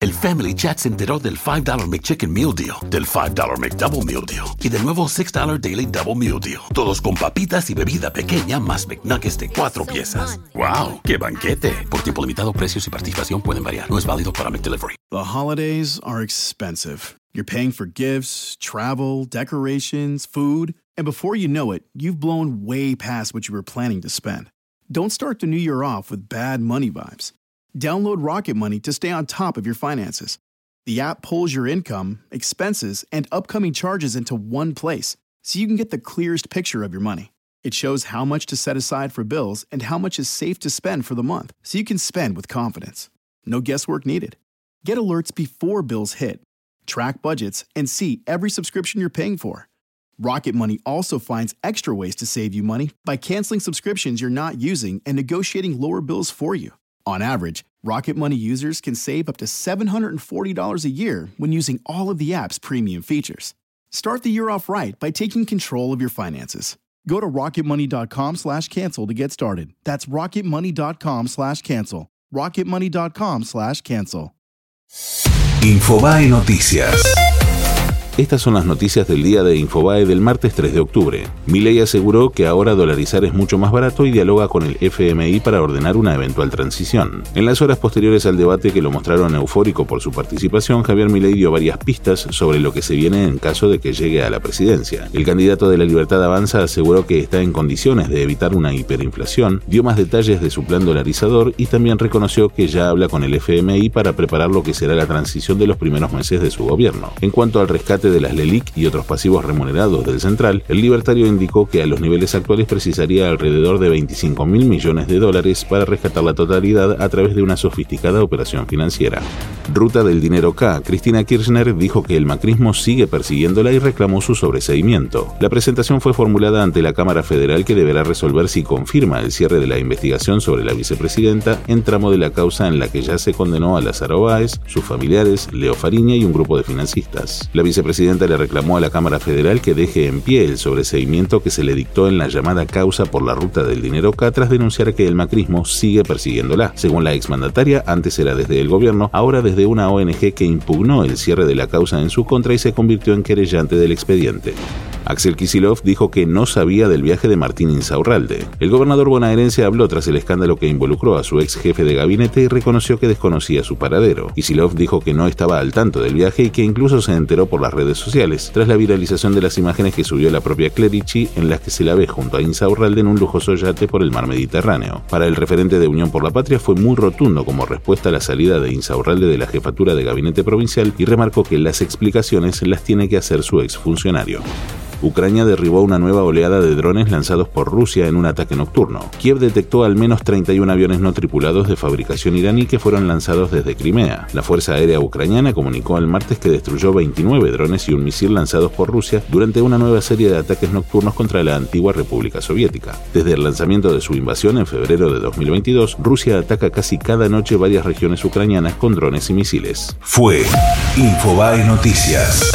El Family Chat se enteró del $5 McChicken Meal Deal, del $5 McDouble Meal Deal y del nuevo $6 Daily Double Meal Deal. Todos con papitas y bebida pequeña más McNuggets de 4 piezas. ¡Wow! ¡Qué banquete! Por tiempo limitado, precios y participación pueden variar. No es válido para McDelivery. The holidays are expensive. You're paying for gifts, travel, decorations, food, and before you know it, you've blown way past what you were planning to spend. Don't start the new year off with bad money vibes. Download Rocket Money to stay on top of your finances. The app pulls your income, expenses, and upcoming charges into one place, so you can get the clearest picture of your money. It shows how much to set aside for bills and how much is safe to spend for the month, so you can spend with confidence. No guesswork needed. Get alerts before bills hit. Track budgets and see every subscription you're paying for. Rocket Money also finds extra ways to save you money by canceling subscriptions you're not using and negotiating lower bills for you. On average, Rocket Money users can save up to $740 a year when using all of the app's premium features. Start the year off right by taking control of your finances. Go to rocketmoney.com/cancel to get started. That's rocketmoney.com/cancel. rocketmoney.com/cancel. Infobae Noticias. Estas son las noticias del día de Infobae del martes 3 de octubre. Milei aseguró que ahora dolarizar es mucho más barato y dialoga con el FMI para ordenar una eventual transición. En las horas posteriores al debate que lo mostraron eufórico por su participación, Javier Milei dio varias pistas sobre lo que se viene en caso de que llegue a la presidencia. El candidato de la Libertad Avanza aseguró que está en condiciones de evitar una hiperinflación, dio más detalles de su plan dolarizador y también reconoció que ya habla con el FMI para preparar lo que será la transición de los primeros meses de su gobierno. En cuanto al rescate de las LELIQ y otros pasivos remunerados del Central, el libertario indicó que a los niveles actuales precisaría alrededor de $25.000 millones para rescatar la totalidad a través de una sofisticada operación financiera. Ruta del dinero K. Cristina Kirchner dijo que el macrismo sigue persiguiéndola y reclamó su sobreseimiento. La presentación fue formulada ante la Cámara Federal, que deberá resolver si confirma el cierre de la investigación sobre la vicepresidenta en tramo de la causa en la que ya se condenó a Lázaro Báez, sus familiares, Leo Fariña y un grupo de financistas. La vicepresidenta le reclamó a la Cámara Federal que deje en pie el sobreseimiento que se le dictó en la llamada causa por la ruta del dinero K, tras denunciar que el macrismo sigue persiguiéndola. Según la exmandataria, antes era desde el gobierno, ahora desde una ONG que impugnó el cierre de la causa en su contra y se convirtió en querellante del expediente. Axel Kicillof dijo que no sabía del viaje de Martín Insaurralde. El gobernador bonaerense habló tras el escándalo que involucró a su ex jefe de gabinete y reconoció que desconocía su paradero. Kicillof dijo que no estaba al tanto del viaje y que incluso se enteró por las redes sociales, tras la viralización de las imágenes que subió la propia Clerici, en las que se la ve junto a Insaurralde en un lujoso yate por el mar Mediterráneo. Para el referente de Unión por la Patria fue muy rotundo como respuesta a la salida de Insaurralde de la jefatura de gabinete provincial y remarcó que las explicaciones las tiene que hacer su exfuncionario. Ucrania derribó una nueva oleada de drones lanzados por Rusia en un ataque nocturno. Kiev detectó al menos 31 aviones no tripulados de fabricación iraní que fueron lanzados desde Crimea. La Fuerza Aérea Ucraniana comunicó el martes que destruyó 29 drones y un misil lanzados por Rusia durante una nueva serie de ataques nocturnos contra la antigua República Soviética. Desde el lanzamiento de su invasión en febrero de 2022, Rusia ataca casi cada noche varias regiones ucranianas con drones y misiles. Fue Infobae Noticias.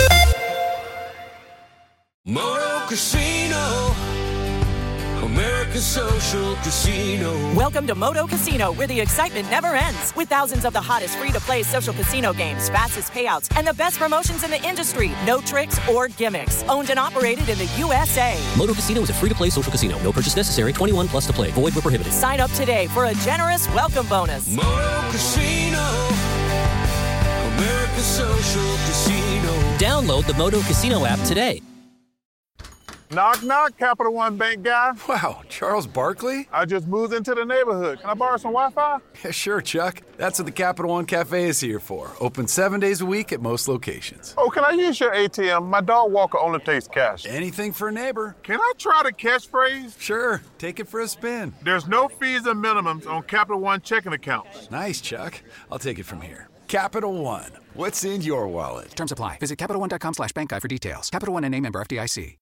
Moto Casino, America's social casino. Welcome to Moto Casino, where the excitement never ends. With thousands of the hottest free-to-play social casino games, fastest payouts, and the best promotions in the industry. No tricks or gimmicks. Owned and operated in the USA. Moto Casino is a free-to-play social casino. No purchase necessary. 21 plus to play. Void where prohibited. Sign up today for a generous welcome bonus. Moto Casino, America's social casino. Download the Moto Casino app today. Knock, knock, Capital One Bank guy. Wow, Charles Barkley? I just moved into the neighborhood. Can I borrow some Wi-Fi? Yeah, sure, Chuck. That's what the Capital One Cafe is here for. Open 7 days a week at most locations. Oh, can I use your ATM? My dog Walker only takes cash. Anything for a neighbor. Can I try the catchphrase? Sure, take it for a spin. There's no fees and minimums on Capital One checking accounts. Nice, Chuck. I'll take it from here. Capital One. What's in your wallet? Terms apply. Visit CapitalOne.com/bankguide for details. Capital One NA, member FDIC.